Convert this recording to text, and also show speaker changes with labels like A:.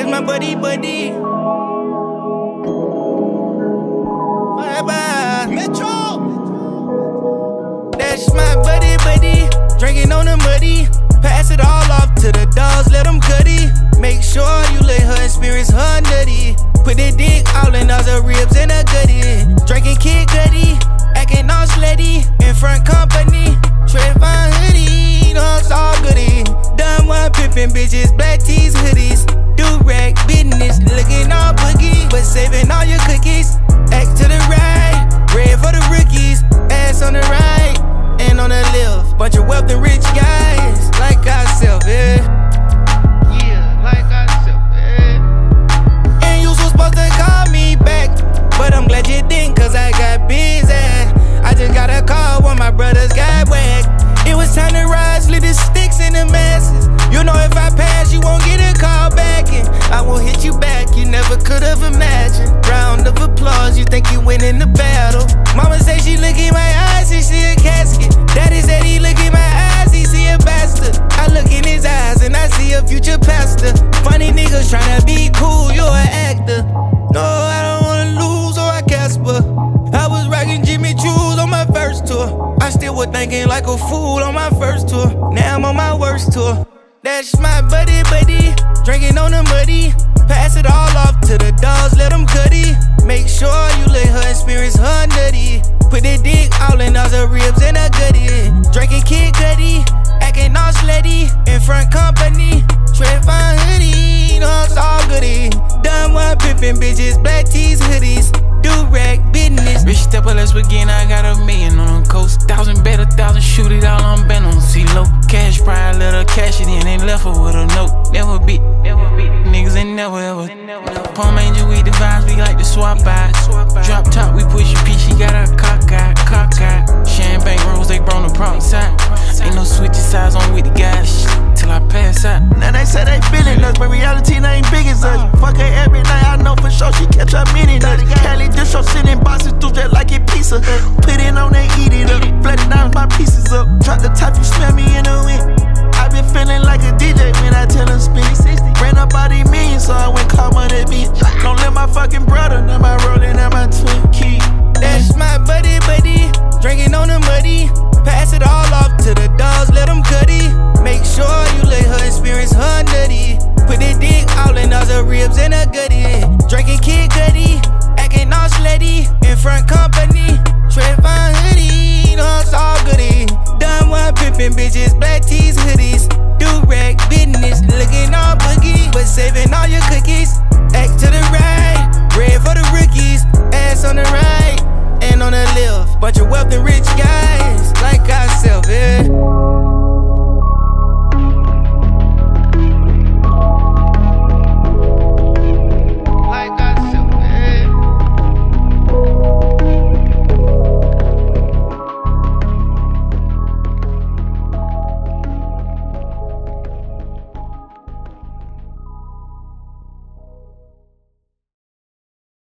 A: That's my buddy. Bye-bye. Metro. That's my buddy. Drinking on the muddy. Pass it all off to the dogs, let them cutty. Make sure you let her experience her nutty. Put that dick all in all the ribs and a gutty. Drinking Kid Cudi, acting all slutty. In front company, Trayvon hoodie, dogs all goody. Done one pimpin' bitches, black tees, hoodies. Do-rag business, looking all boogie. But saving all your cookies. Act to the right, red for the rookies. Ass on the right, and on the left. Bunch of wealth and rich guys, like ourselves, yeah. Yeah, like ourselves, yeah. And you was supposed to call me back, but I'm glad you didn't, cause I got busy. I just got a call when my brothers got whacked. It was time to rise, leave the sticks in the masses. You know if I pass, you won't get a call back, and I won't hit you back, you never could've imagined. Round of applause, you think you winning the battle. Mama say she look in my eyes, and see a casket. Daddy said he look in my eyes, he see a bastard. I look in his eyes, and I see a future pastor. Funny niggas tryna be cool, you're an actor. No, I don't wanna lose, or I Casper. I was rocking Jimmy Choo's on my first tour. I still was thinking like a fool on my first tour. Now I'm on my worst tour. That's my buddy. Drinking on the muddy. Pass it all off to the dogs, let them cutty. Make sure you let her experience her nutty. Put that dick all in all the ribs and a gutty. Drinking Kid Cudi, acting all slutty. In front company, Trayvon hoodie, dogs all goody. Done one pimpin' bitches, black tees, hoodies. Do-rag business.
B: Rich stepper, let's begin. I got $1 million on the coast. 1,000 bet, 1,000 shoot it all on bent on C-Low. Cash pride, let her cash it in, ain't left her with a note. Never beat. Niggas ain't never ever. Palm Angel, we the vibes, we like to swap out. Drop top, we push your P, she got her cock out. Champagne rolls, they brought the prop side. Ain't no switching sides on with the guys till I pass out.
C: Now they say they feeling us, but reality they ain't big as us. Fuck her every night, I know for sure she catch her mini nuts. Cali dish her sitting boxes through just like it pizza. Put it on, they eat it up. Flood it down, my pieces up. Drop the top, you smell me in the